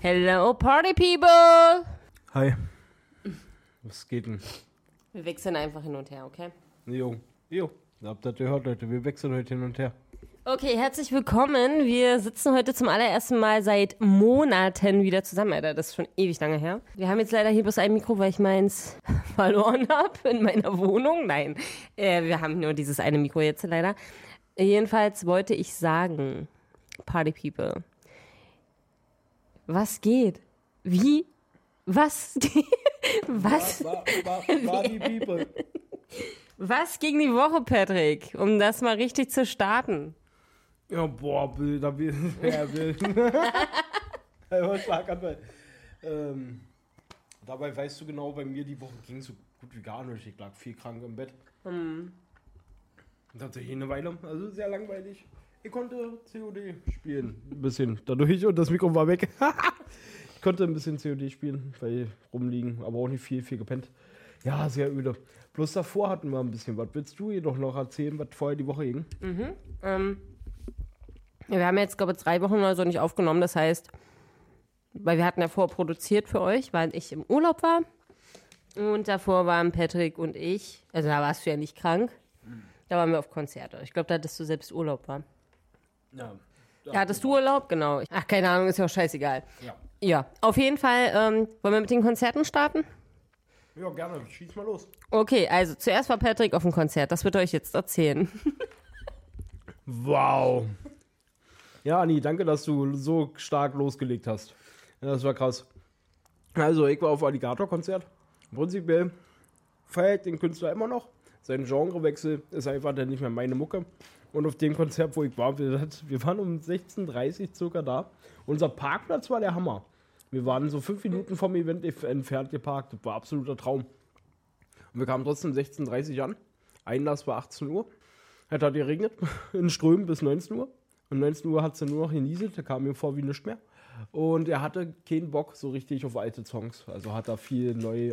Hello, Party People! Hi. Was geht denn? Wir wechseln einfach hin und her, okay? Jo. Habt ihr gehört, Leute? Wir wechseln heute hin und her. Okay, herzlich willkommen. Wir sitzen heute zum allerersten Mal seit Monaten wieder zusammen, Alter. Das ist schon ewig lange her. Wir haben jetzt leider hier bloß ein Mikro, weil ich meins verloren habe in meiner Wohnung. Nein, wir haben nur dieses eine Mikro jetzt leider. Jedenfalls wollte ich sagen, Party People, was geht? Wie? Was? Was? Party People. Was ging die Woche, Patrick, um das mal richtig zu starten? Ja, boah, Bilder, will. Schlaganfall. Dabei weißt du genau, bei mir die Woche ging so gut wie gar nicht. Ich lag viel krank im Bett. Tatsächlich eine Weile, also sehr langweilig. Ich konnte COD spielen, ein bisschen dadurch und das Mikro war weg. Ich konnte ein bisschen COD spielen, weil rumliegen, aber auch nicht viel gepennt. Ja, sehr öde. Bloß davor hatten wir ein bisschen was. Willst du jedoch noch erzählen, was vorher die Woche ging? Wir haben jetzt, glaube ich, 3 Wochen oder so nicht aufgenommen. Das heißt, weil wir hatten ja vorher produziert für euch, weil ich im Urlaub war. Und davor waren Patrick und ich, also da warst du ja nicht krank, da waren wir auf Konzerte. Ich glaube, da hattest du selbst Urlaub, war. Ja. Hattest du Urlaub? Genau. Ach, keine Ahnung, ist ja auch scheißegal. Ja, auf jeden Fall, wollen wir mit den Konzerten starten? Ja, gerne. Schieß mal los. Okay, also zuerst war Patrick auf dem Konzert. Das wird er euch jetzt erzählen. Wow. Ja, Anni, danke, dass du so stark losgelegt hast. Ja, das war krass. Also, ich war auf Alligator-Konzert. Prinzipiell feiere ich den Künstler immer noch. Sein Genrewechsel ist einfach dann nicht mehr meine Mucke. Und auf dem Konzert, wo ich war, wir waren um 16:30 Uhr circa da. Unser Parkplatz war der Hammer. Wir waren so 5 Minuten vom Event entfernt geparkt. Das war absoluter Traum. Und wir kamen trotzdem 16:30 Uhr an. Einlass war 18 Uhr. Es hat geregnet in Strömen bis 19 Uhr. Um 19 Uhr hat es dann nur noch genieselt. Da kam mir vor wie nichts mehr. Und er hatte keinen Bock so richtig auf alte Songs. Also hat er viel neu,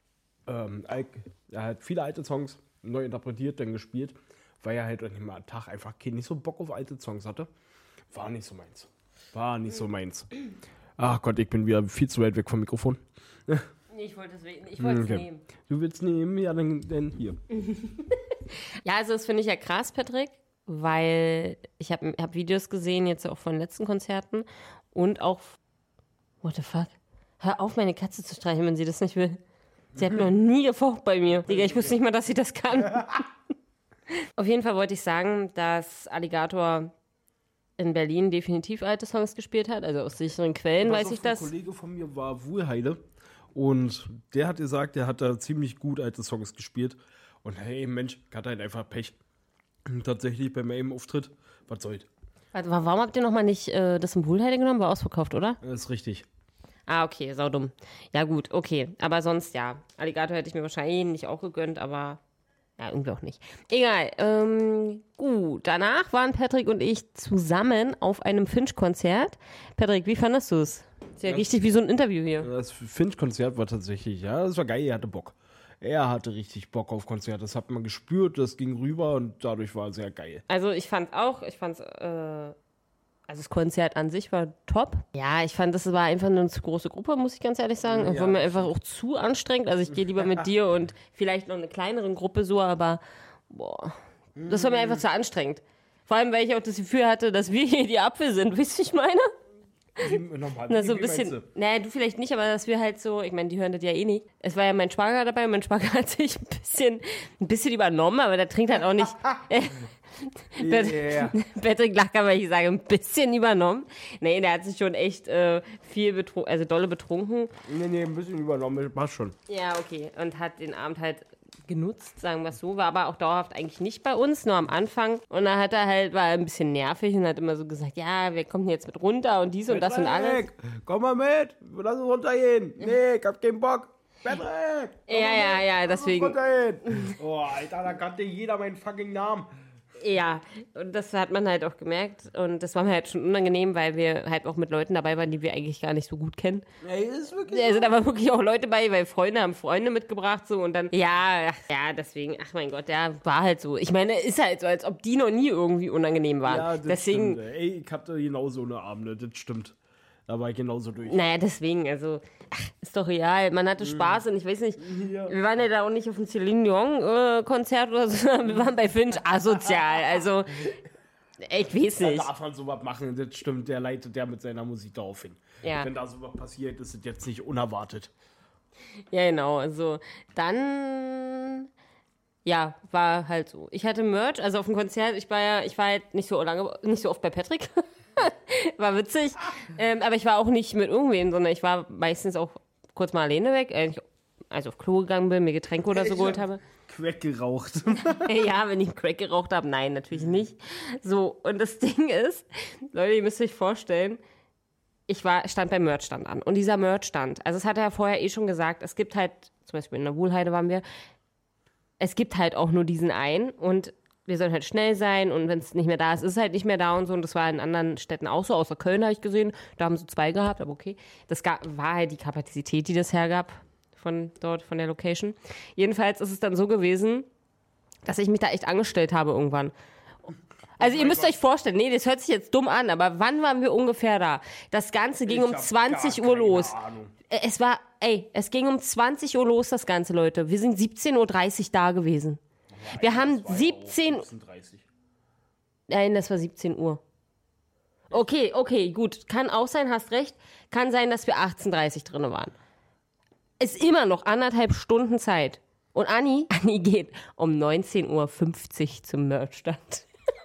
er hat viele alte Songs neu interpretiert, dann gespielt, weil er halt an dem Tag einfach nicht so Bock auf alte Songs hatte. War nicht so meins. Ach Gott, ich bin wieder viel zu weit weg vom Mikrofon. Ich wollte es nehmen. Du willst nehmen? Ja, dann hier. Ja, also das finde ich ja krass, Patrick, weil ich hab Videos gesehen, jetzt auch von den letzten Konzerten und auch, what the fuck, hör auf, meine Katze zu streicheln, wenn sie das nicht will. Sie hat noch nie gefaucht bei mir. Digga, ich wusste nicht mal, dass sie das kann. Auf jeden Fall wollte ich sagen, dass Alligator in Berlin definitiv alte Songs gespielt hat, also aus sicheren Quellen weiß ich das. Ein Kollege von mir war Wuhlheide und der hat gesagt, der hat da ziemlich gut alte Songs gespielt und hey Mensch, ich hatte halt einfach Pech. Und tatsächlich bei meinem Auftritt, was soll's? Also, warum habt ihr nochmal nicht das im Wuhlheide genommen? War ausverkauft, oder? Das ist richtig. Ah, okay, saudumm. Ja gut, okay, aber sonst ja. Alligator hätte ich mir wahrscheinlich nicht auch gegönnt, aber ja, irgendwie auch nicht. Egal, gut. Danach waren Patrick und ich zusammen auf einem Finch-Konzert. Patrick, wie fandest du es? Ist ja richtig wie so ein Interview hier. Das Finch-Konzert war tatsächlich, ja, das war geil, er hatte Bock. Er hatte richtig Bock auf Konzert, das hat man gespürt, das ging rüber und dadurch war es sehr geil. Also also das Konzert an sich war top. Ja, ich fand, das war einfach eine zu große Gruppe, muss ich ganz ehrlich sagen. Und war mir einfach auch zu anstrengend. Also ich gehe lieber mit dir und vielleicht noch eine kleinere Gruppe so, aber boah, das war mir einfach zu anstrengend. Vor allem, weil ich auch das Gefühl hatte, dass wir hier die Apfel sind. Wisst ihr, ich meine? Na, so ein bisschen, naja, du vielleicht nicht, aber dass wir halt so, ich meine, die hören das ja eh nicht. Es war ja mein Schwager dabei und mein Schwager hat sich ein bisschen übernommen, aber der trinkt halt auch nicht. Patrick lacht, aber ich sage, ein bisschen übernommen. Nee, der hat sich schon echt viel betrunken, also dolle betrunken. Nee, ein bisschen übernommen, passt schon. Ja, okay. Und hat den Abend halt genutzt, sagen wir es so. War aber auch dauerhaft eigentlich nicht bei uns, nur am Anfang. Und dann war er ein bisschen nervig und hat immer so gesagt, ja, wir kommen jetzt mit runter und dies und das und alles. Komm mal mit, lass uns runtergehen. Nee, ich hab keinen Bock. Patrick! Ja, deswegen. Oh, Alter, da kannte jeder meinen fucking Namen. Ja, und das hat man halt auch gemerkt. Und das war mir halt schon unangenehm, weil wir halt auch mit Leuten dabei waren, die wir eigentlich gar nicht so gut kennen. Ey, ist wirklich Also da waren wirklich auch Leute bei, weil Freunde haben Freunde mitgebracht so und dann, ja, deswegen, ach mein Gott, ja, war halt so. Ich meine, ist halt so, als ob die noch nie irgendwie unangenehm waren. Ja, das deswegen, stimmt. Ey, ich hatte genau so eine Abende, das stimmt. Da war ich genauso durch. Naja, deswegen, also, ist doch real. Man hatte Spaß und ich weiß nicht, wir waren ja da auch nicht auf dem Celine Dion-Konzert oder so, wir waren bei Finch asozial, also, ich weiß nicht. Da darf man sowas machen, das stimmt, der leitet ja mit seiner Musik darauf hin. Ja. Wenn da sowas passiert, ist es jetzt nicht unerwartet. Ja, genau, also, dann... Ja, war halt so. Ich hatte Merch, also auf dem Konzert, ich war halt nicht so oft bei Patrick. War witzig. Aber ich war auch nicht mit irgendwem, sondern ich war meistens auch kurz mal alleine weg. Also auf Klo gegangen bin, mir Getränke oder so geholt habe. Crack geraucht. Ja, wenn ich Crack geraucht habe, nein, natürlich nicht. So, und das Ding ist, Leute, ihr müsst euch vorstellen, stand beim Merchstand an. Und dieser Merchstand, also das hat er ja vorher schon gesagt, es gibt halt, zum Beispiel in der Wohlheide waren wir, es gibt halt auch nur diesen einen und wir sollen halt schnell sein und wenn es nicht mehr da ist, ist es halt nicht mehr da und so. Und das war in anderen Städten auch so, außer Köln habe ich gesehen, da haben sie 2 gehabt, aber okay. War halt die Kapazität, die das hergab von dort, von der Location. Jedenfalls ist es dann so gewesen, dass ich mich da echt angestellt habe irgendwann. Also ihr müsst euch vorstellen, nee, das hört sich jetzt dumm an, aber wann waren wir ungefähr da? Das Ganze ging um 20 Uhr los. Es ging um 20 Uhr los, das Ganze, Leute. Wir sind 17.30 Uhr da gewesen. Wir haben 17... Nein, das war 17 Uhr. Okay, gut. Kann auch sein, hast recht. Kann sein, dass wir 18.30 Uhr drin waren. Ist immer noch 1,5 Stunden Zeit. Und Anni geht um 19.50 Uhr zum Merchstand.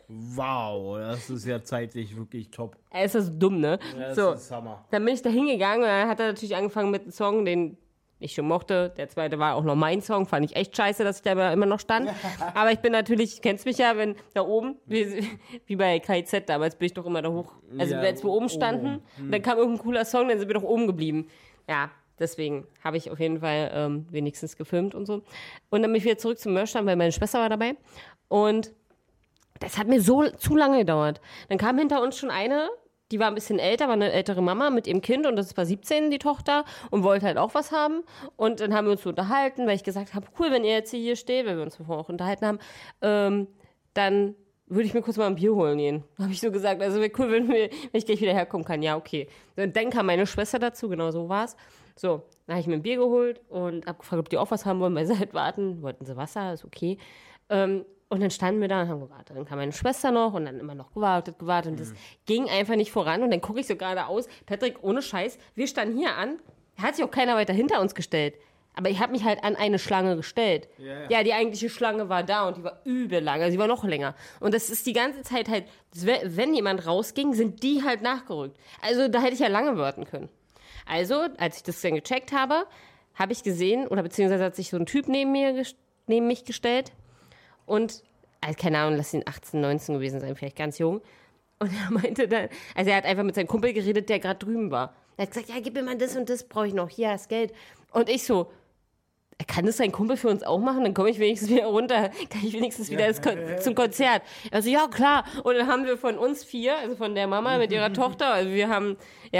Wow, das ist ja zeitlich wirklich top. Es ist dumm, ne? Ja, das ist Hammer. Dann bin ich da hingegangen und dann hat er natürlich angefangen mit einem Song, den ich schon mochte. Der zweite war auch noch mein Song. Fand ich echt scheiße, dass ich da immer noch stand. Aber ich bin natürlich, kennst mich ja, wenn da oben, wie bei KIZ damals, bin ich doch immer da hoch. Also als wir oben standen, dann kam irgendein cooler Song, dann sind wir doch oben geblieben. Ja, deswegen habe ich auf jeden Fall wenigstens gefilmt und so. Und dann bin ich wieder zurück zum Merchstand, weil meine Schwester war dabei. Und das hat mir zu lange gedauert. Dann kam hinter uns schon eine, die war ein bisschen älter, war eine ältere Mama mit ihrem Kind und das war 17, die Tochter, und wollte halt auch was haben. Und dann haben wir uns so unterhalten, weil ich gesagt habe, cool, wenn ihr jetzt hier steht, weil wir uns vorher auch unterhalten haben, dann würde ich mir kurz mal ein Bier holen gehen. Habe ich so gesagt. Also wäre cool, wenn ich gleich wieder herkommen kann. Ja, okay. Und dann kam meine Schwester dazu, genau so war's. So, dann habe ich mir ein Bier geholt und habe gefragt, ob die auch was haben wollen, weil sie halt warten. Wollten sie Wasser, ist okay. Und dann standen wir da und haben gewartet. Dann kam meine Schwester noch und dann immer noch gewartet. Und das ging einfach nicht voran. Und dann gucke ich so geradeaus. Patrick, ohne Scheiß, wir standen hier an. Da hat sich auch keiner weiter hinter uns gestellt. Aber ich habe mich halt an eine Schlange gestellt. Yeah. Ja, die eigentliche Schlange war da und die war übel lang. Also die war noch länger. Und das ist die ganze Zeit halt, wenn jemand rausging, sind die halt nachgerückt. Also da hätte ich ja lange warten können. Also, als ich das dann gecheckt habe, habe ich gesehen, oder beziehungsweise hat sich so ein Typ neben mich gestellt. Und, also keine Ahnung, lass ihn 18, 19 gewesen sein, vielleicht ganz jung. Und er meinte dann, also er hat einfach mit seinem Kumpel geredet, der gerade drüben war. Er hat gesagt, ja, gib mir mal das und das, brauche ich noch, hier hast Geld. Und ich so, kann das sein Kumpel für uns auch machen? Dann komme ich wenigstens wieder runter, kann ich wenigstens wieder zum Konzert. Also ja, klar. Und dann haben wir von uns 4, also von der Mama mit ihrer Tochter, also wir haben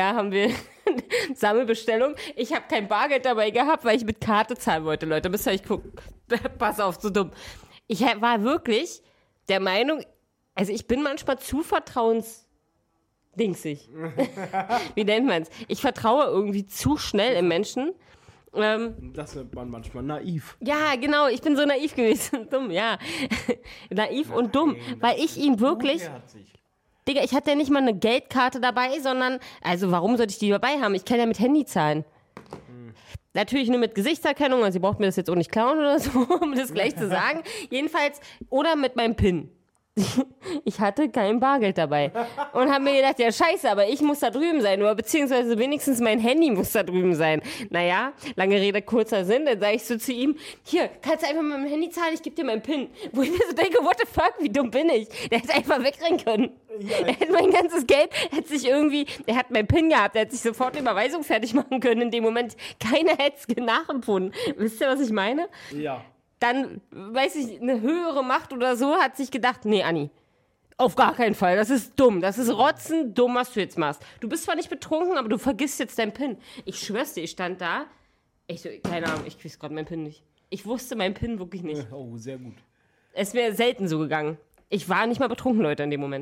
Sammelbestellung. Ich habe kein Bargeld dabei gehabt, weil ich mit Karte zahlen wollte, Leute. Bis ich gucke, pass auf, so dumm. Ich war wirklich der Meinung, also ich bin manchmal zu vertrauensdingsig. Wie nennt man es? Ich vertraue irgendwie zu schnell im Menschen. Das nennt man manchmal naiv. Ja, genau, ich bin so naiv gewesen. Dumm, ja. Naiv und dumm, weil ich ihn wirklich... Digga, ich hatte ja nicht mal eine Geldkarte dabei, sondern... Also warum sollte ich die dabei haben? Ich kann ja mit Handy zahlen. Natürlich nur mit Gesichtserkennung, also sie braucht mir das jetzt auch nicht klauen oder so, um das gleich zu sagen. Jedenfalls, oder mit meinem PIN. Ich hatte kein Bargeld dabei. Und habe mir gedacht, ja scheiße, aber ich muss da drüben sein. Oder beziehungsweise wenigstens mein Handy muss da drüben sein. Naja, lange Rede, kurzer Sinn. Dann sage ich so zu ihm, hier, kannst du einfach mit meinem Handy zahlen, ich gebe dir meinen PIN. Wo ich mir so denke, what the fuck, wie dumm bin ich? Der hätte einfach wegrennen können. Ja, er hätte mein ganzes Geld, er hat meinen PIN gehabt, er hätte sich sofort die Überweisung fertig machen können in dem Moment. Keiner hätte es nachempfunden. Wisst ihr, was ich meine? Ja. Dann, weiß ich, eine höhere Macht oder so hat sich gedacht, nee, Anni, auf gar keinen Fall, das ist dumm, das ist rotzendumm, was du jetzt machst. Du bist zwar nicht betrunken, aber du vergisst jetzt deinen PIN. Ich schwör's dir, ich stand da, ich so, keine Ahnung, ich weiß gerade meinen PIN nicht. Ich wusste meinen PIN wirklich nicht. Oh, sehr gut. Es wäre selten so gegangen. Ich war nicht mal betrunken, Leute, in dem Moment.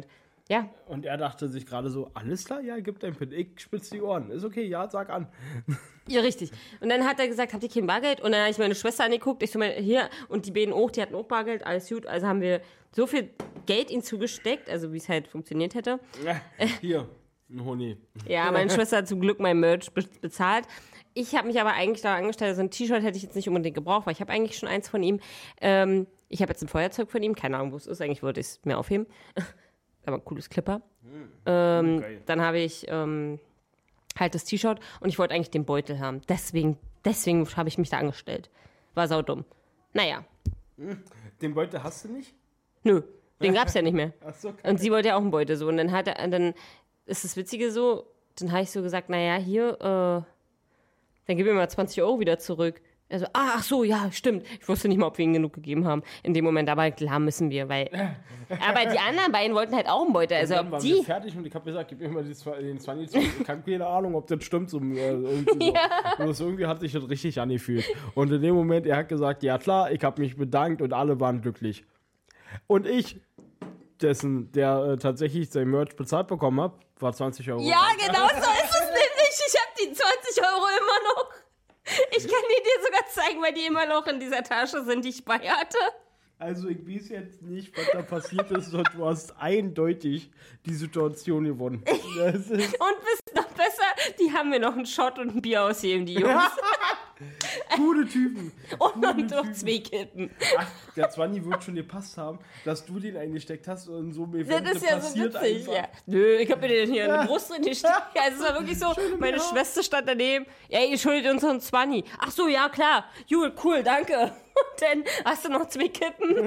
Ja. Und er dachte sich gerade so, alles klar, ja, gib dein PIN, ich spitz die Ohren. Ist okay, ja, sag an. Ja, richtig. Und dann hat er gesagt, habt ihr kein Bargeld? Und dann habe ich meine Schwester angeguckt, ich so, hier, und die beiden auch, die hatten auch Bargeld, alles gut. Also haben wir so viel Geld ihm zugesteckt, also wie es halt funktioniert hätte. Hier, ein Honig. Ja, meine Schwester hat zum Glück mein Merch bezahlt. Ich habe mich aber eigentlich da angestellt, also ein T-Shirt hätte ich jetzt nicht unbedingt gebraucht, weil ich habe eigentlich schon eins von ihm. Ich habe jetzt ein Feuerzeug von ihm, keine Ahnung, wo es ist, eigentlich wollte ich es mir aufheben. Aber ein cooles Clipper. Dann habe ich halt das T-Shirt und ich wollte eigentlich den Beutel haben. Deswegen habe ich mich da angestellt. War saudumm. Naja. Den Beutel hast du nicht? Nö, den gab's ja nicht mehr. Ach so, und sie wollte ja auch einen Beutel so. Und dann ist das Witzige so, dann habe ich so gesagt, naja, hier, dann gib mir mal 20 Euro wieder zurück. Also, ach so, ja, stimmt. Ich wusste nicht mal, ob wir ihm genug gegeben haben in dem Moment, aber klar müssen wir, weil. Aber die anderen beiden wollten halt auch einen Beutel. Also, dann waren die. wir fertig und ich habe gesagt, gib mir mal den 20 zurück. Ich habe keine Ahnung, ob das stimmt. So, irgendwie so. Irgendwie hat sich das richtig angefühlt. Und in dem Moment, er hat gesagt, ja klar, ich habe mich bedankt und alle waren glücklich. Und ich, der tatsächlich sein Merch bezahlt bekommen habe, war 20 Euro. Ja, genau so ist es nämlich. Ich habe die 20 Euro immer noch. Ich kann die dir sogar zeigen, weil die immer noch in dieser Tasche sind, die ich bei hatte. Also ich weiß jetzt nicht, was da passiert ist, sondern du hast eindeutig die Situation gewonnen. Und bist noch besser, die haben mir noch einen Shot und ein Bier ausgegeben, die Jungs. Gute Typen. Und noch 2 Kippen. Ach, der 20 wird schon gepasst haben, dass du den eingesteckt hast und so mir das ist ja so witzig. Ja. Nö, ich hab mir den hier in die Brust drin gesteckt. Also es war wirklich so, meine Schwester stand daneben. Ey, ihr schuldet uns einen 20. Ach so, ja klar. Jule, cool, danke. Und dann hast du noch 2 Kippen.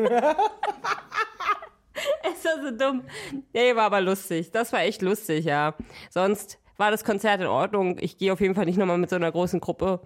Es war so dumm. Nee, war aber lustig. Das war echt lustig, ja. Sonst war das Konzert in Ordnung. Ich gehe auf jeden Fall nicht nochmal mit so einer großen Gruppe.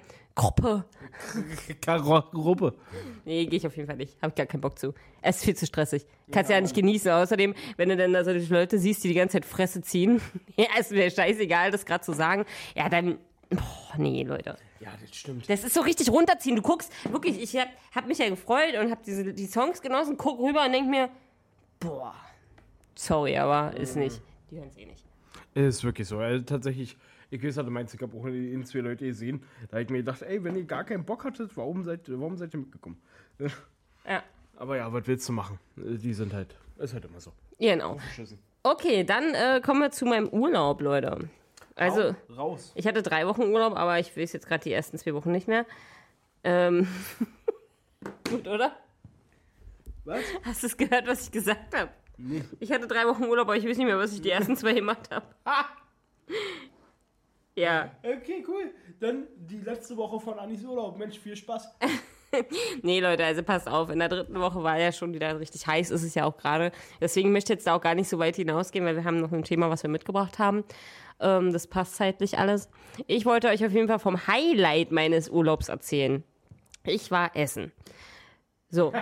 Nee, gehe ich auf jeden Fall nicht. Habe ich gar keinen Bock zu. Es ist viel zu stressig. Kannst ja nicht genießen. Außerdem, wenn du dann da so die Leute siehst, die die ganze Zeit Fresse ziehen, ja, ist mir scheißegal, das gerade zu sagen. Ja, dann, nee, Leute. Ja, das stimmt. Das ist so richtig runterziehen. Du guckst, wirklich, ich hab mich ja gefreut und hab die Songs genossen, guck rüber und denk mir, boah, sorry, aber ist nicht. Die hören es eh nicht. Ist wirklich so. Also, tatsächlich, ich weiß, du meinst, ich habe auch in 2 Leute gesehen, da hab ich mir gedacht, ey, wenn ihr gar keinen Bock hattet, warum seid ihr mitgekommen? Ja. Aber ja, was willst du machen? Die sind halt, ist halt immer so. Genau. Okay, dann kommen wir zu meinem Urlaub, Leute. Also, raus. Ich hatte 3 Wochen Urlaub, aber ich weiß jetzt gerade die ersten 2 Wochen nicht mehr. Gut, oder? Was? Hast du es gehört, was ich gesagt habe? Nee. Ich hatte 3 Wochen Urlaub, aber ich weiß nicht mehr, was ich die ersten 2 gemacht habe. Ja. Okay, cool. Dann die letzte Woche von Annis Urlaub. Mensch, viel Spaß. Nee, Leute, also passt auf. In der 3. Woche war ja schon wieder richtig heiß, ist es ja auch gerade. Deswegen möchte ich jetzt da auch gar nicht so weit hinausgehen, weil wir haben noch ein Thema, was wir mitgebracht haben. Das passt zeitlich alles. Ich wollte euch auf jeden Fall vom Highlight meines Urlaubs erzählen. Ich war essen. So.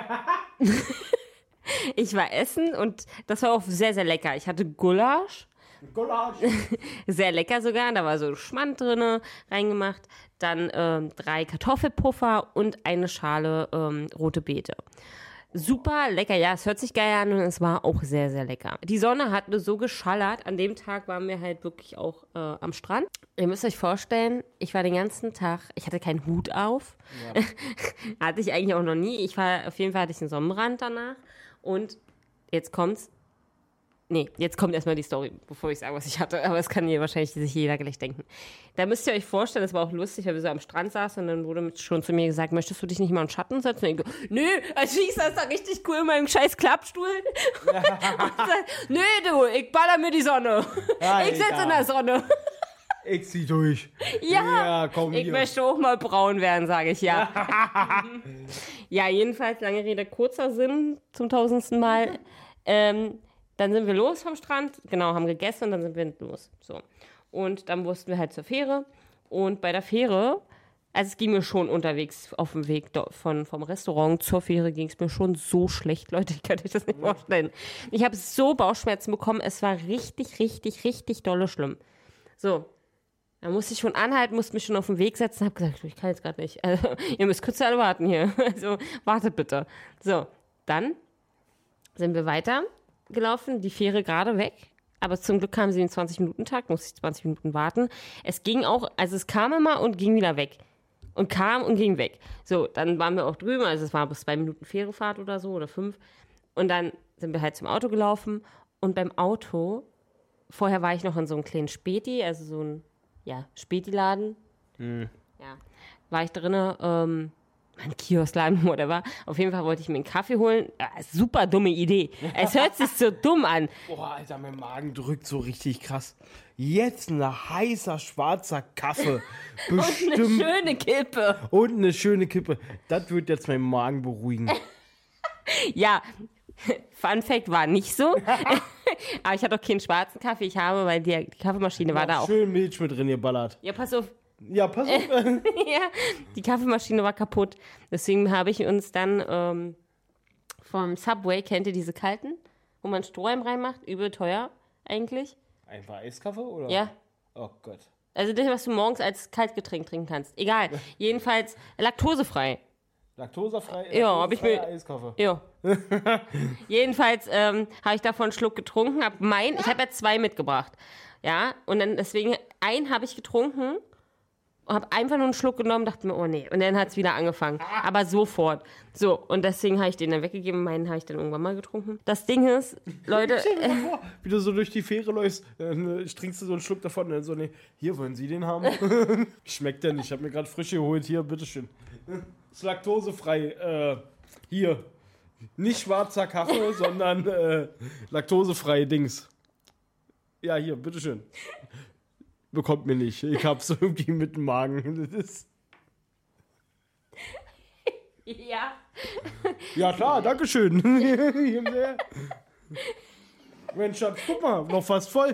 Ich war essen und das war auch sehr, sehr lecker. Ich hatte Gulasch. Sehr lecker sogar. Da war so Schmand drin, reingemacht. Dann 3 Kartoffelpuffer und eine Schale rote Beete. Super lecker, ja, es hört sich geil an und es war auch sehr, sehr lecker. Die Sonne hat nur so geschallert. An dem Tag waren wir halt wirklich auch am Strand. Ihr müsst euch vorstellen, ich war den ganzen Tag, ich hatte keinen Hut auf. Ja. Hatte ich eigentlich auch noch nie. Auf jeden Fall hatte ich einen Sonnenbrand danach. Und jetzt kommt's. Nee, jetzt kommt erstmal die Story, bevor ich sage, was ich hatte. Aber das kann hier wahrscheinlich sich jeder gleich denken. Da müsst ihr euch vorstellen, das war auch lustig, weil wir so am Strand saßen und dann wurde schon zu mir gesagt, möchtest du dich nicht mal in den Schatten setzen? Und ich go, nö, also ich saß da richtig cool in meinem scheiß Klappstuhl. Und nö, du, ich baller mir die Sonne. Ja, ich sitze in der Sonne. Ich zieh durch. Ja, komm ich hier. möchte auch mal braun werden, sage ich, ja. Ja, jedenfalls, lange Rede, kurzer Sinn, zum 1000. Mal. Dann sind wir los vom Strand, genau, haben gegessen und dann sind wir los. So. Und dann mussten wir halt zur Fähre. Und bei der Fähre, also es ging mir schon unterwegs auf dem Weg vom Restaurant zur Fähre, ging es mir schon so schlecht, Leute, ich kann euch das nicht vorstellen. Ich habe so Bauchschmerzen bekommen, es war richtig, richtig, richtig dolle schlimm. So, da musste ich schon anhalten, musste mich schon auf den Weg setzen, habe gesagt, ich kann jetzt gerade nicht. Also, ihr müsst kurz alle warten hier. Also, wartet bitte. So, dann sind wir weiter gelaufen, die Fähre gerade weg aber zum Glück kam sie in 20-Minuten-Takt, musste ich 20 Minuten warten. Es ging auch, also es kam immer und ging wieder weg. Und kam und ging weg. So, dann waren wir auch drüben, also es war bis 2 Minuten Fährefahrt oder so, oder 5. Und dann sind wir halt zum Auto gelaufen. Und beim Auto, vorher war ich noch in so einem kleinen Späti, also so ein, Späti-Laden. Ja, war ich drinne, ein Kioskladen, whatever. Auf jeden Fall wollte ich mir einen Kaffee holen. Super dumme Idee. Es hört sich so dumm an. Boah, Alter, mein Magen drückt so richtig krass. Jetzt ein heißer, schwarzer Kaffee. Bestimmt. Und eine schöne Kippe. Und eine schöne Kippe. Das wird jetzt meinen Magen beruhigen. Ja, Fun Fact war nicht so. Aber ich hatte auch keinen schwarzen Kaffee. Ich habe, weil die Kaffeemaschine war da auch. Schön Milch mit drin geballert. Ja, pass auf. Ja, pass auf. Ja, die Kaffeemaschine war kaputt. Deswegen habe ich uns dann vom Subway, kennt ihr diese kalten, wo man Strohhalm reinmacht? Übel teuer eigentlich. Einfach Eiskaffee, oder? Ja. Oh Gott. Also das, was du morgens als Kaltgetränk trinken kannst. Egal. Jedenfalls laktosefrei. Laktosefrei? Ja, habe ich mir. Eiskaffee. Ja. Jedenfalls habe ich davon einen Schluck getrunken. Ich habe ja 2 mitgebracht. Ja, und dann deswegen einen habe ich getrunken. Habe einfach nur einen Schluck genommen, dachte mir, oh nee. Und dann hat es wieder angefangen. Aber sofort. So, und deswegen habe ich den dann weggegeben. Meinen habe ich dann irgendwann mal getrunken. Das Ding ist, Leute... Stell dir mal vor, wie du so durch die Fähre läufst, trinkst du so einen Schluck davon und dann so, nee, hier, wollen Sie den haben? Schmeckt der nicht, ich habe mir gerade frisch geholt, hier, bitteschön. Ist laktosefrei, hier. Nicht schwarzer Kaffee, sondern laktosefrei Dings. Ja, hier, bitteschön. Bekommt mir nicht. Ich hab's irgendwie mit dem Magen. Das ist Ja. ja klar, dankeschön. Mensch, Schatz, guck mal, noch fast voll.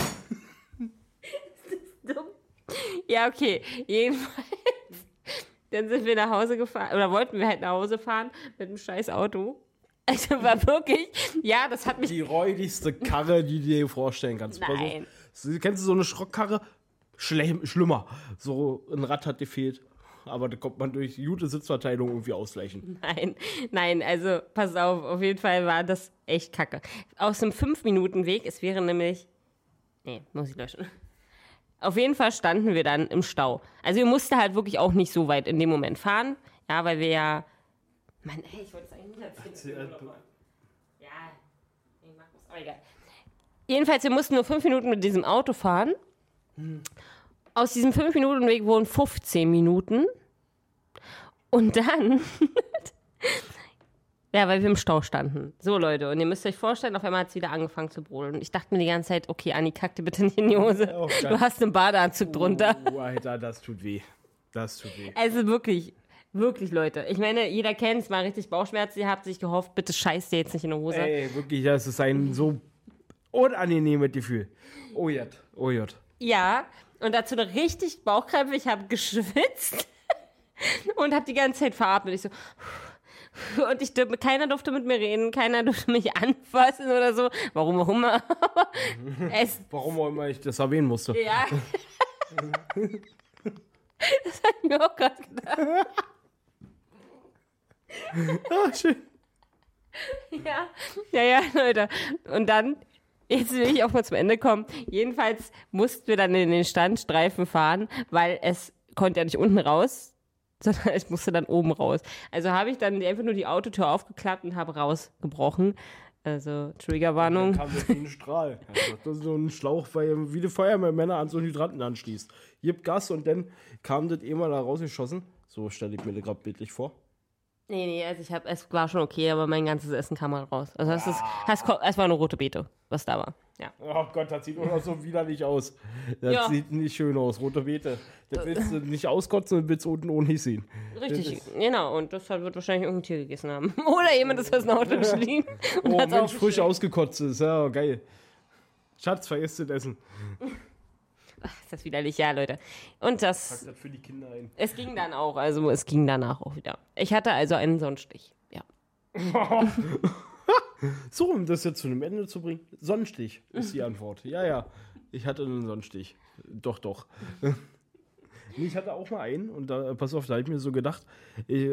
Dumm. Ja, okay. Jedenfalls. Dann sind wir nach Hause gefahren, oder wollten wir halt nach Hause fahren mit einem scheiß Auto. Also war wirklich, ja, das hat mich... Die räudigste Karre, die du dir vorstellen kannst. Nein. Kennst du so eine Schrottkarre? Schlimmer. So ein Rad hat gefehlt. Aber da kommt man durch gute Sitzverteilung irgendwie ausgleichen. Nein, also pass auf jeden Fall war das echt kacke. Aus dem 5-Minuten-Weg, es wäre nämlich... Nee, muss ich löschen. Auf jeden Fall standen wir dann im Stau. Also wir mussten halt wirklich auch nicht so weit in dem Moment fahren. Ja, weil wir ja... Mann, ey, ich wollte es eigentlich nicht erzählen. Ja, ich mach das, aber egal. Jedenfalls, wir mussten nur 5 Minuten mit diesem Auto fahren. Aus diesem 5-Minuten-Weg wurden 15 Minuten. Und dann... ja, weil wir im Stau standen. So, Leute, und ihr müsst euch vorstellen, auf einmal hat es wieder angefangen zu brodeln. Und ich dachte mir die ganze Zeit, okay, Anni, kack dir bitte nicht in die Hose. Oh, du hast einen Badeanzug drunter. Oh, Alter, das tut weh. Das tut weh. Also wirklich, Leute. Ich meine, jeder kennt es, mal richtig Bauchschmerzen. Ihr habt sich gehofft, bitte scheiß dir jetzt nicht in die Hose. Ey, wirklich, das ist ein so unangenehmes Gefühl. Oh Gott. Ja, und dazu noch richtig Bauchkrämpfe. Ich habe geschwitzt und habe die ganze Zeit veratmet. Ich so... Und keiner durfte mit mir reden, keiner durfte mich anfassen oder so. Warum auch immer. Warum auch immer ich das erwähnen musste. Ja. Das habe ich mir auch gerade gedacht. Ah, schön. Ja, Leute. Und dann, jetzt will ich auch mal zum Ende kommen. Jedenfalls mussten wir dann in den Standstreifen fahren, weil es konnte ja nicht unten raus, sondern es musste dann oben raus. Also habe ich dann einfach nur die Autotür aufgeklappt und habe rausgebrochen. Also Triggerwarnung. Dann kam das wie ein Strahl. Das ist so ein Schlauch, weil wie die Feuerwehrmänner an so einen Hydranten anschließt. Gib Gas und dann kam das mal da rausgeschossen. So stelle ich mir das gerade bildlich vor. Nee, also es war schon okay, aber mein ganzes Essen kam mal raus. Also es war eine rote Beete, was da war. Ja. Oh Gott, das sieht auch noch so widerlich aus. Das sieht nicht schön aus, rote Beete. Das willst du nicht auskotzen und willst unten ohne sehen. Richtig, genau. Und das wird wahrscheinlich irgendein Tier gegessen haben. Oder jemand ist aus dem Auto gestiegen. Oh Mensch, frisch ausgekotzt ist. Ja, geil. Schatz, vergesst das Essen. Ach, ist das widerlich, ja, Leute. Und Pack das für die Kinder ein. Es ging dann auch, also es ging danach auch wieder. Ich hatte also einen Sonnenstich, ja. So, um das jetzt zu einem Ende zu bringen. Sonnenstich ist die Antwort. Ja. Ich hatte einen Sonnenstich. Doch. Ich hatte auch mal einen und da, pass auf, da habe ich mir so gedacht, ich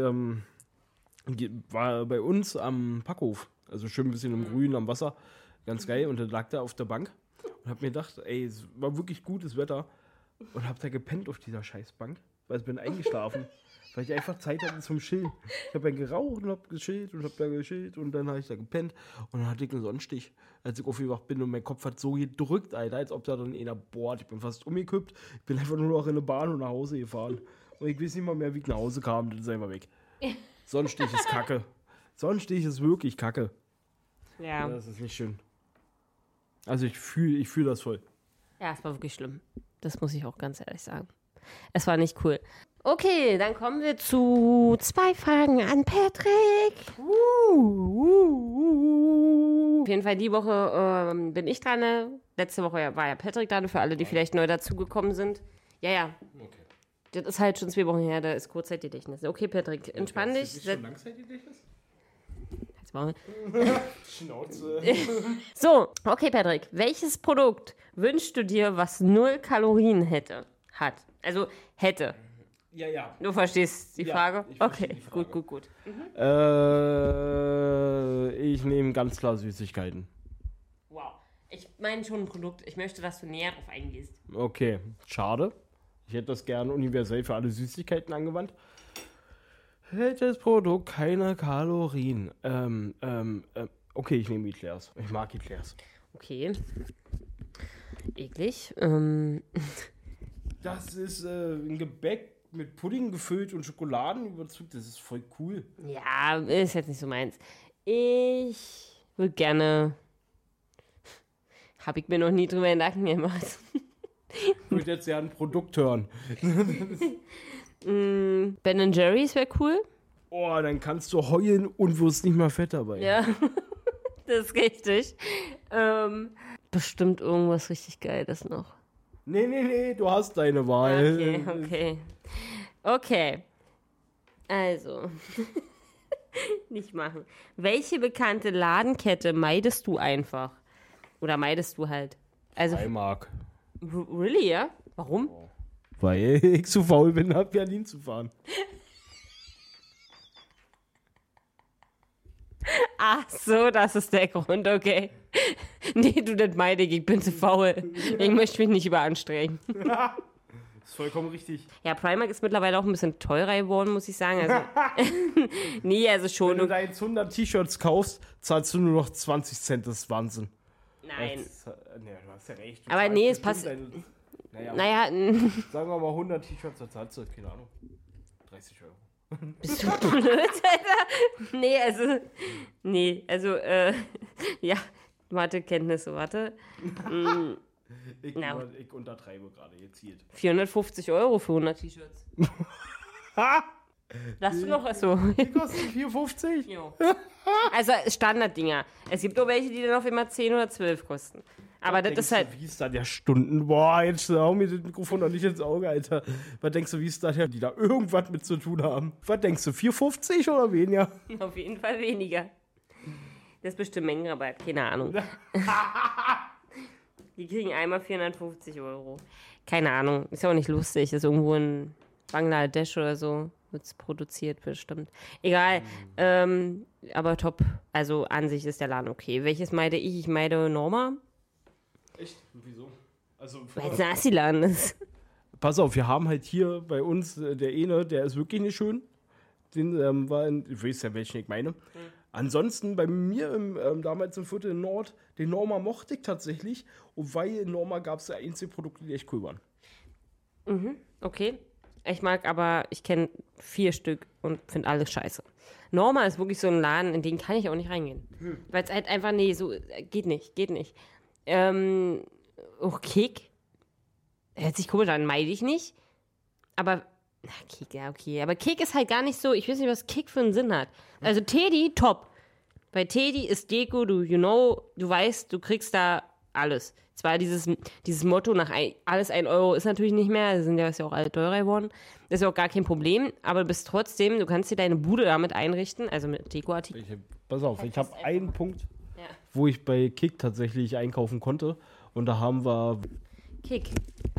war bei uns am Packhof, also schön ein bisschen im Grün, am Wasser, ganz geil, und dann lag der auf der Bank und habe mir gedacht, ey, es war wirklich gutes Wetter und habe da gepennt auf dieser Scheißbank, weil ich bin eingeschlafen, weil ich einfach Zeit hatte zum Chillen. Ich habe dann geraucht und habe gechillt und habe da gechillt und dann habe ich da gepennt und dann hatte ich einen Sonnenstich, als ich aufgewacht bin und mein Kopf hat so gedrückt, Alter, als ob da dann einer bohrt. Ich bin fast umgekippt, ich bin einfach nur noch in eine Bahn und nach Hause gefahren und ich weiß nicht mal mehr, wie ich nach Hause kam, das ist einfach weg. Sonnenstich ist Kacke. Sonnenstich ist wirklich Kacke. Ja. Das ist nicht schön. Also ich fühl das voll. Ja, es war wirklich schlimm. Das muss ich auch ganz ehrlich sagen. Es war nicht cool. Okay, dann kommen wir zu 2 Fragen an Patrick. Auf jeden Fall die Woche bin ich dran. Letzte Woche war ja Patrick dran, für alle, die vielleicht neu dazugekommen sind. Ja. Okay. Das ist halt schon 2 Wochen her, da ist Kurzzeitgedächtnis. Okay, Patrick, entspann dich. Ist das schon Langzeitgedächtnis? Schnauze. So, okay, Patrick. Welches Produkt wünschst du dir, was 0 Kalorien hat? Also hätte. Ja. Du verstehst die Frage? Ich verstehe Okay, die Frage. gut. Ich nehme ganz klar Süßigkeiten. Wow. Ich meine schon ein Produkt. Ich möchte, dass du näher drauf eingehst. Okay, schade. Ich hätte das gerne universell für alle Süßigkeiten angewandt. Welches Produkt keine Kalorien? Okay, ich nehme Eclairs. Ich mag Eclairs. Okay. Eklig. Das ist ein Gebäck mit Pudding gefüllt und Schokoladenüberzug. Das ist voll cool. Ja, ist jetzt nicht so meins. Ich würde gerne... Habe ich mir noch nie drüber Gedanken gemacht. Ich würde jetzt ja ein Produkt hören. Ben Jerry's wäre cool. Oh, dann kannst du heulen und wirst nicht mal fett dabei. Ja, das ist richtig. Bestimmt irgendwas richtig Geiles noch. Nee, du hast deine Wahl. Okay. Also. Nicht machen. Welche bekannte Ladenkette meidest du einfach? Oder meidest du halt? Also. Primark. Really, ja? Warum? Weil ich zu faul bin, nach Berlin zu fahren. Ach so, das ist der Grund, okay. Nee, du, das meine ich bin zu faul. Ich möchte mich nicht überanstrengen. Das ist vollkommen richtig. Ja, Primark ist mittlerweile auch ein bisschen teurer geworden, muss ich sagen. Also, nee, also schon. Wenn du da jetzt 100 T-Shirts kaufst, zahlst du nur noch 20 Cent. Das ist Wahnsinn. Nein. Nee, du hast ja recht. Aber nee, es passt. Naja, sagen wir mal 100 T-Shirts, da zahlst du, keine Ahnung, 30 Euro. bist du blöd, Alter? Nee, also, ja, Mathekenntnisse, warte. Ich untertreibe gerade gezielt. 450 Euro für 100 T-Shirts. Lass du noch was so. Die kosten 4,50? Jo. Also Standarddinger. Es gibt auch welche, die dann auf immer 10 oder 12 kosten. Aber das ist halt... Wie ist da der Stunden? Boah, jetzt hau mir das Mikrofon doch nicht ins Auge, Alter. Was denkst du, wie ist da der, die da irgendwas mit zu tun haben? Was denkst du, 4,50 oder weniger? Auf jeden Fall weniger. Das ist bestimmt Mengenrabatt, keine Ahnung. Die kriegen einmal 450 Euro. Keine Ahnung, ist ja auch nicht lustig. Ist irgendwo in Bangladesch oder so. Wird es produziert, bestimmt. Egal, aber top. Also an sich ist der Laden okay. Welches meide ich? Ich meide Norma. Echt? Wieso? Also, Weil es ein Assi-Laden ist. Pass auf, wir haben halt hier bei uns, der eine, der ist wirklich nicht schön. Den ich weiß ja, welchen ich meine. Ansonsten bei mir damals im Viertel Nord, den Norma mochte ich tatsächlich. Und weil in Norma gab es ja Einzelprodukte, die echt cool waren. Okay. Ich kenne 4 Stück und finde alles scheiße. Norma ist wirklich so ein Laden, in den kann ich auch nicht reingehen. Weil es halt einfach, geht nicht. Kick. Hört sich komisch an, meide ich nicht. Aber, Kick, ja, okay. Aber Kick ist halt gar nicht so, ich weiß nicht, was Kick für einen Sinn hat. Also Teddy, top. Bei Teddy ist Deko, du weißt, du kriegst da alles. Zwar dieses Motto nach alles 1 Euro ist natürlich nicht mehr, ist ja auch alle teurer geworden. Das ist ja auch gar kein Problem, aber du bist trotzdem, du kannst dir deine Bude damit einrichten, also mit Dekoartikeln. Pass auf, ich habe einen Punkt, wo ich bei Kick tatsächlich einkaufen konnte und da haben wir... Kick.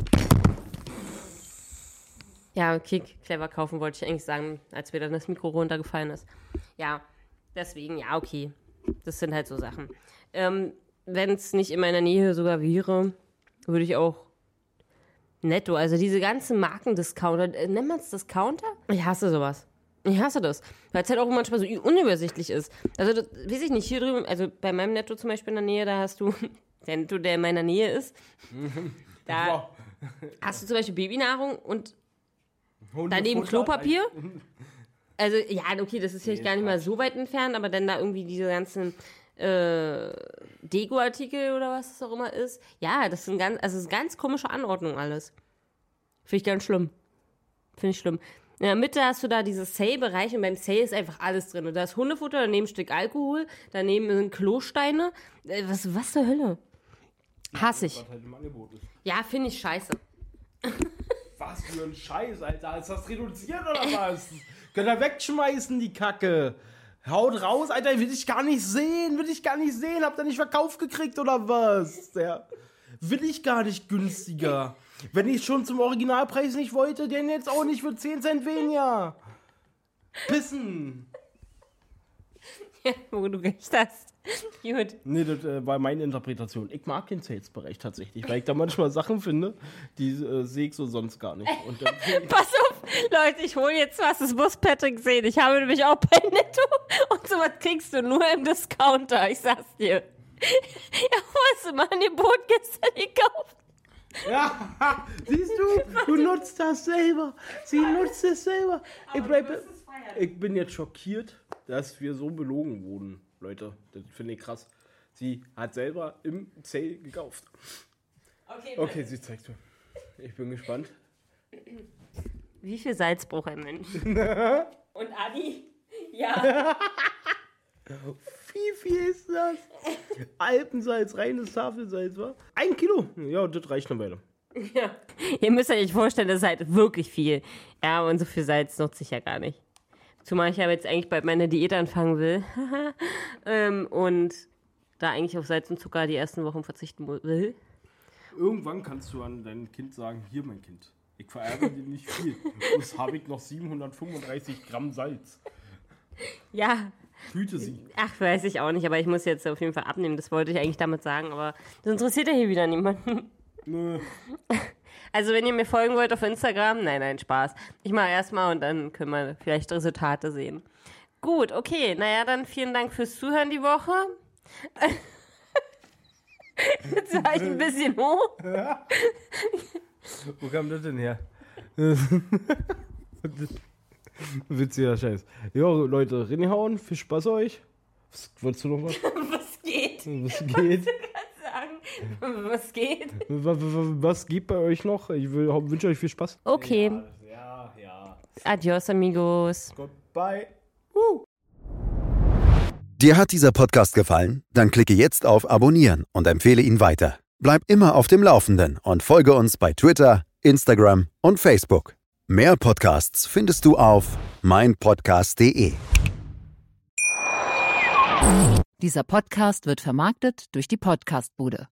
Ja, Kick, clever kaufen wollte ich eigentlich sagen, als mir dann das Mikro runtergefallen ist. Ja, deswegen, ja, okay. Das sind halt so Sachen. wenn es nicht in meiner Nähe sogar wäre, würde ich auch Netto, also diese ganzen Markendiscounter, nennt man es Discounter? Ich hasse sowas. Ich hasse das, weil es halt auch manchmal so unübersichtlich ist. Also, das, weiß ich nicht, hier drüben, also bei meinem Netto zum Beispiel in der Nähe, da hast du, der Netto, der in meiner Nähe ist, da hast du zum Beispiel Babynahrung und daneben Klopapier. Also, ja, okay, das ist vielleicht gar nicht mal so weit entfernt, aber dann da irgendwie diese ganzen Deko-Artikel oder was es auch immer ist. Ja, das ist eine ganz komische Anordnung alles. Finde ich ganz schlimm. Finde ich schlimm. In der Mitte hast du da dieses Sale-Bereich und beim Sale ist einfach alles drin. Und da ist Hundefutter, daneben ein Stück Alkohol, daneben sind Klosteine. Was zur Hölle? Hasse ich. Ja, finde ich scheiße. Was für ein Scheiß, Alter. Ist das reduziert oder was? Könnt ihr wegschmeißen, die Kacke. Haut raus, Alter. Will ich gar nicht sehen. Habt ihr nicht verkauft gekriegt oder was? Ja. Will ich gar nicht günstiger. Wenn ich schon zum Originalpreis nicht wollte, den jetzt auch nicht für 10 Cent weniger. Pissen. Ja, wo du recht hast. Gut. Nee, das war meine Interpretation. Ich mag den Sales-Bereich tatsächlich, weil ich da manchmal Sachen finde, die sehe ich so sonst gar nicht. Und dann Pass auf, Leute, ich hole jetzt was, das muss Patrick sehen. Ich habe nämlich auch bei Netto und sowas kriegst du nur im Discounter, ich sag's dir. Ja, hast du mal Angebot gestern gekauft? Ja, siehst du nutzt das selber. Sie nutzt es selber. Ich bin jetzt schockiert, dass wir so belogen wurden, Leute. Das finde ich krass. Sie hat selber im Sale gekauft. Okay, sie zeigt mir. Ich bin gespannt. Wie viel Salz braucht ein Mensch? Und Adi? Ja. Wie viel ist das? Alpensalz, reines Tafelsalz, wa? 1 Kilo. Ja, das reicht eine Weile. Ja. Ihr müsst euch vorstellen, das ist halt wirklich viel. Ja, und so viel Salz nutze ich ja gar nicht. Zumal ich ja jetzt eigentlich bald meine Diät anfangen will. Und da eigentlich auf Salz und Zucker die ersten Wochen verzichten will. Irgendwann kannst du an dein Kind sagen, hier mein Kind, ich vererbe dir nicht viel. Jetzt habe ich noch 735 Gramm Salz. Ja. Hüte sie. Ach, weiß ich auch nicht, aber ich muss jetzt auf jeden Fall abnehmen. Das wollte ich eigentlich damit sagen, aber das interessiert ja hier wieder niemanden. Nö. Also wenn ihr mir folgen wollt auf Instagram, nein, Spaß. Ich mache erstmal und dann können wir vielleicht Resultate sehen. Gut, okay. Naja, dann vielen Dank fürs Zuhören die Woche. Jetzt war ich ein bisschen hoch. Wo kam das denn her? Witziger Scheiß. Jo, Leute, reinhauen. Viel Spaß euch. Wolltest du noch was? Was geht? Was geht? Was geht? Was geht bei euch noch? Ich wünsche euch viel Spaß. Okay. Ja. Adios, amigos. Goodbye. Dir hat dieser Podcast gefallen? Dann klicke jetzt auf Abonnieren und empfehle ihn weiter. Bleib immer auf dem Laufenden und folge uns bei Twitter, Instagram und Facebook. Mehr Podcasts findest du auf meinpodcast.de. Dieser Podcast wird vermarktet durch die Podcast-Bude.